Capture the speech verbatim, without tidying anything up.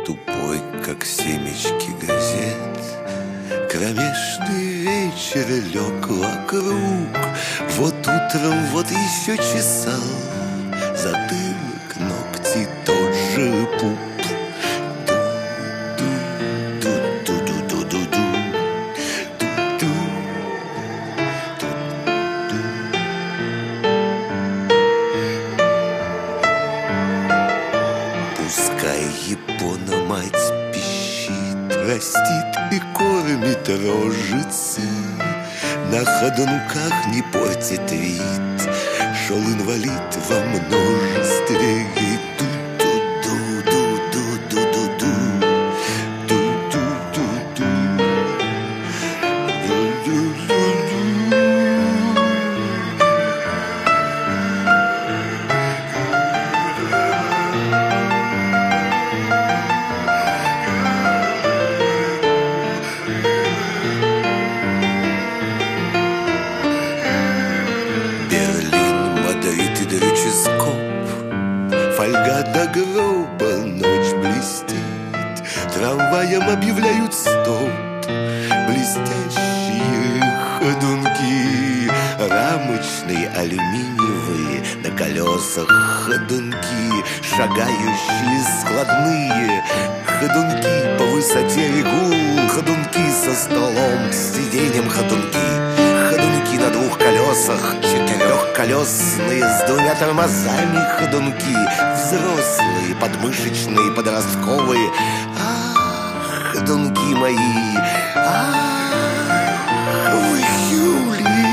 тупой, как семечки газет. Кромешный вечер лег вокруг. Вот утром, вот еще чесал затылок, ногти, тот же пуп. Пускай Япона мать пищит, растит и кормит рожицы, на ходунках не портит вид, шел инвалид во множестве. И ду-ду-ду-ду-ду-ду-ду-ду, ду-ду-ду-ду, ду-ду-ду-ду. Фольга до гроба, ночь блестит, трамваем объявляют стоп. Блестящие ходунки, рамочные, алюминиевые, на колесах ходунки, шагающие складные, ходунки по высоте регул, ходунки со столом, с сиденьем ходунки, ходунки на двух колесах, четырехколесные с двумя тормозами ходунки, взрослые, подмышечные, подростковые. Ах, ходунки мои, ах, в июле